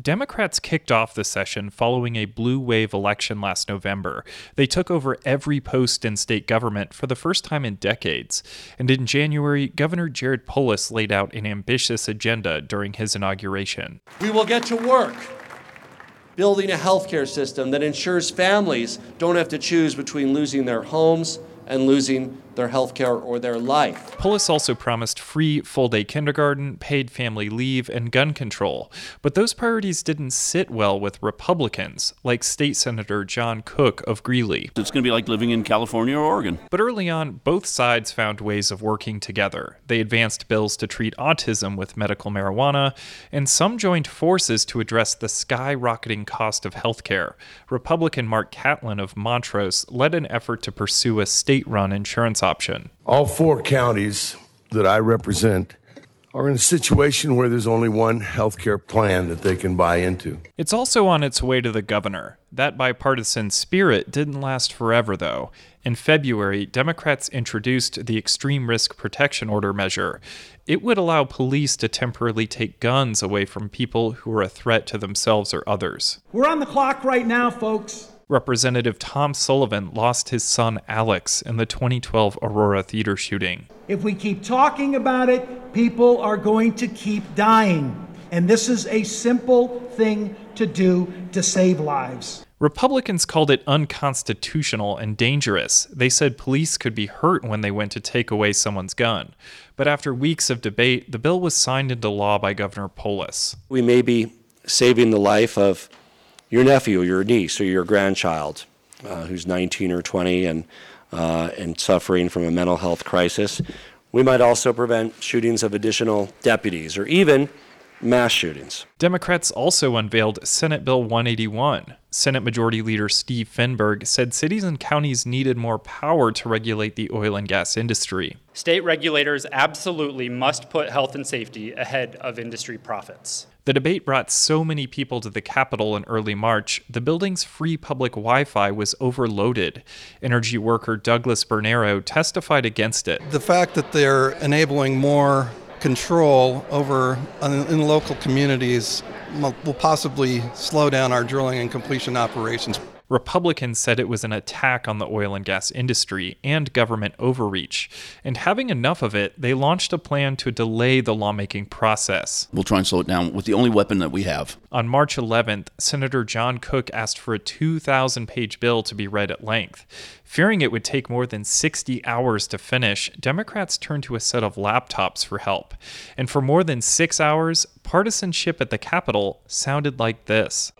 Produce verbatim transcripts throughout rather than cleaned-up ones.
Democrats kicked off the session following a blue wave election last November. They took over every post in state government for the first time in decades. And in January, Governor Jared Polis laid out an ambitious agenda during his inauguration. We will get to work building a healthcare system that ensures families don't have to choose between losing their homes and losing their health care or their life. Polis also promised free full-day kindergarten, paid family leave, and gun control. But those priorities didn't sit well with Republicans, like State Senator John Cook of Greeley. It's going to be like living in California or Oregon. But early on, both sides found ways of working together. They advanced bills to treat autism with medical marijuana, and some joined forces to address the skyrocketing cost of health care. Republican Mark Catlin of Montrose led an effort to pursue a state-run insurance option. All four counties that I represent are in a situation where there's only one healthcare plan that they can buy into. It's also on its way to the governor. That bipartisan spirit didn't last forever, though. In February, Democrats introduced the Extreme Risk Protection Order measure. It would allow police to temporarily take guns away from people who are a threat to themselves or others. We're on the clock right now, folks. Representative Tom Sullivan lost his son Alex in the twenty twelve Aurora theater shooting. If we keep talking about it, people are going to keep dying. And this is a simple thing to do to save lives. Republicans called it unconstitutional and dangerous. They said police could be hurt when they went to take away someone's gun. But after weeks of debate, the bill was signed into law by Governor Polis. We may be saving the life of your nephew or your niece or your grandchild uh, who's nineteen or twenty and uh, and suffering from a mental health crisis. We might also prevent shootings of additional deputies or even mass shootings. Democrats also unveiled Senate Bill one eighty-one. Senate Majority Leader Steve Fenberg said cities and counties needed more power to regulate the oil and gas industry. State regulators absolutely must put health and safety ahead of industry profits. The debate brought so many people to the Capitol in early March, the building's free public Wi-Fi was overloaded. Energy worker Douglas Bernero testified against it. The fact that they're enabling more control over in local communities will possibly slow down our drilling and completion operations. Republicans said it was an attack on the oil and gas industry and government overreach. And having enough of it, they launched a plan to delay the lawmaking process. We'll try and slow it down with the only weapon that we have. On March eleventh, Senator John Cook asked for a two thousand page bill to be read at length. Fearing it would take more than sixty hours to finish, Democrats turned to a set of laptops for help. And for more than six hours, partisanship at the Capitol sounded like this.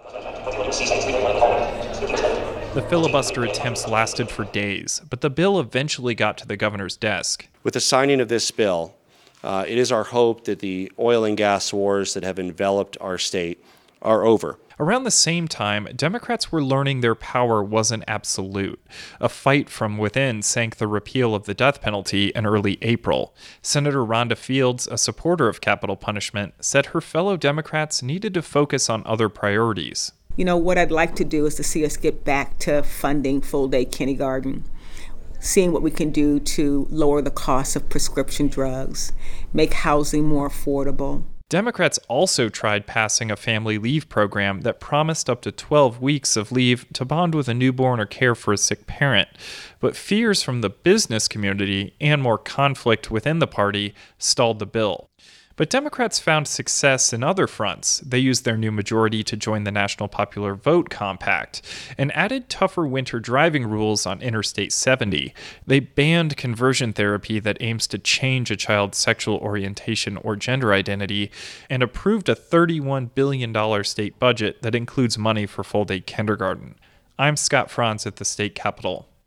The filibuster attempts lasted for days, but the bill eventually got to the governor's desk. With the signing of this bill, uh, it is our hope that the oil and gas wars that have enveloped our state are over. Around the same time, Democrats were learning their power wasn't absolute. A fight from within sank the repeal of the death penalty in early April. Senator Rhonda Fields, a supporter of capital punishment, said her fellow Democrats needed to focus on other priorities. You know, what I'd like to do is to see us get back to funding full-day kindergarten, seeing what we can do to lower the cost of prescription drugs, make housing more affordable. Democrats also tried passing a family leave program that promised up to twelve weeks of leave to bond with a newborn or care for a sick parent. But fears from the business community and more conflict within the party stalled the bill. But Democrats found success in other fronts. They used their new majority to join the National Popular Vote Compact and added tougher winter driving rules on Interstate seventy. They banned conversion therapy that aims to change a child's sexual orientation or gender identity and approved a thirty-one billion dollars state budget that includes money for full-day kindergarten. I'm Scott Franz at the state capitol.